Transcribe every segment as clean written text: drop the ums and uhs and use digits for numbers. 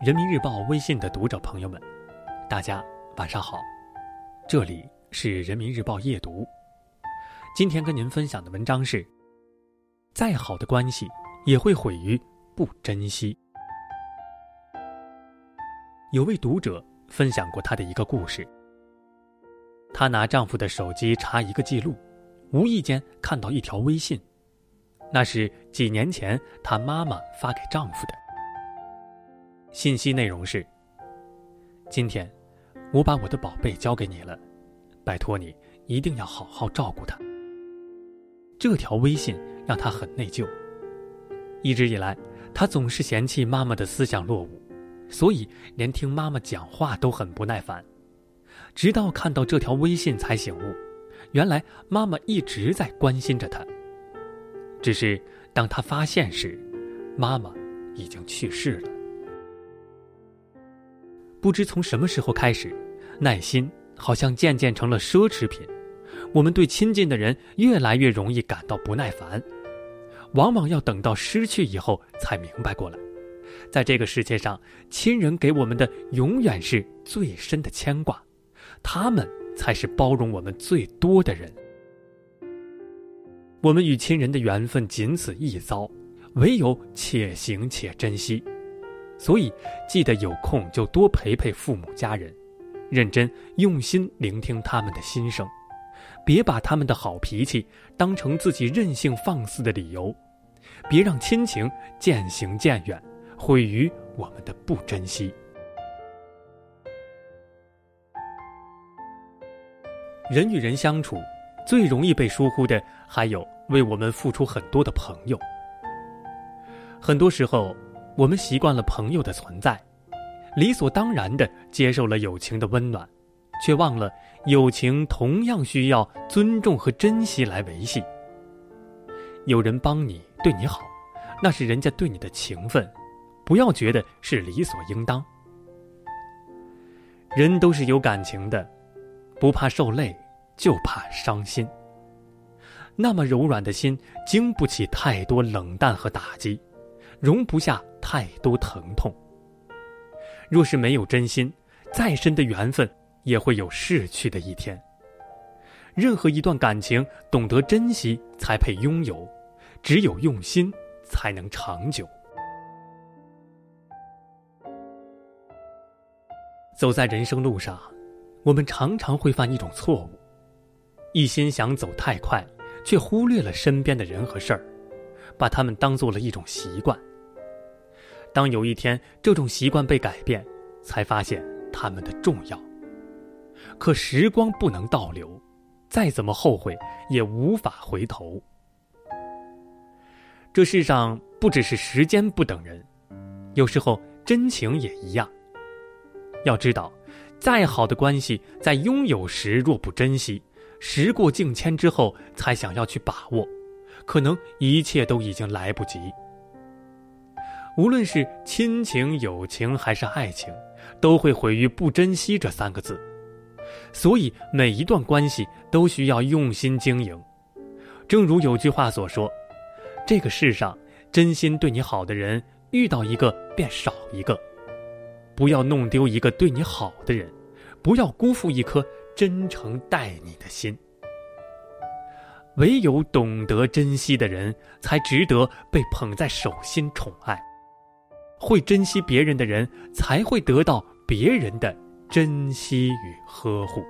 人民日报微信的读者朋友们，大家晚上好，这里是人民日报夜读。今天跟您分享的文章是：再好的关系也会毁于不珍惜。有位读者分享过她的一个故事，她拿丈夫的手机查一个记录，无意间看到一条微信，那是几年前她妈妈发给丈夫的。信息内容是：今天我把我的宝贝交给你了，拜托你一定要好好照顾她。这条微信让她很内疚，一直以来她总是嫌弃妈妈的思想落伍，所以连听妈妈讲话都很不耐烦。直到看到这条微信才醒悟，原来妈妈一直在关心着她，只是当她发现时，妈妈已经去世了。不知从什么时候开始，耐心好像渐渐成了奢侈品，我们对亲近的人越来越容易感到不耐烦，往往要等到失去以后才明白过来，在这个世界上，亲人给我们的永远是最深的牵挂，他们才是包容我们最多的人。我们与亲人的缘分仅此一遭，唯有且行且珍惜。所以记得有空就多陪陪父母家人，认真用心聆听他们的心声，别把他们的好脾气当成自己任性放肆的理由，别让亲情渐行渐远，毁于我们的不珍惜。人与人相处，最容易被疏忽的还有为我们付出很多的朋友。很多时候我们习惯了朋友的存在，理所当然地接受了友情的温暖，却忘了友情同样需要尊重和珍惜来维系。有人帮你对你好，那是人家对你的情分，不要觉得是理所应当。人都是有感情的，不怕受累，就怕伤心。那么柔软的心经不起太多冷淡和打击，容不下太多疼痛。若是没有真心，再深的缘分也会有逝去的一天。任何一段感情，懂得珍惜才配拥有，只有用心才能长久。走在人生路上，我们常常会犯一种错误，一心想走太快，却忽略了身边的人和事儿，把他们当做了一种习惯。当有一天这种习惯被改变，才发现他们的重要。可时光不能倒流，再怎么后悔也无法回头。这世上不只是时间不等人，有时候真情也一样。要知道，再好的关系，在拥有时若不珍惜，时过境迁之后才想要去把握，可能一切都已经来不及。无论是亲情、友情还是爱情，都会毁于不珍惜这三个字。所以每一段关系都需要用心经营。正如有句话所说，这个世上真心对你好的人，遇到一个便少一个。不要弄丢一个对你好的人，不要辜负一颗真诚待你的心。唯有懂得珍惜的人，才值得被捧在手心宠爱。会珍惜别人的人，才会得到别人的珍惜与呵护。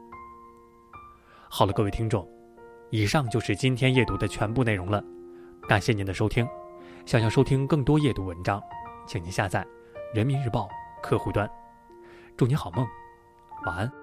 好了，各位听众，以上就是今天夜读的全部内容了，感谢您的收听。想要收听更多夜读文章，请您下载人民日报客户端。祝您好梦，晚安。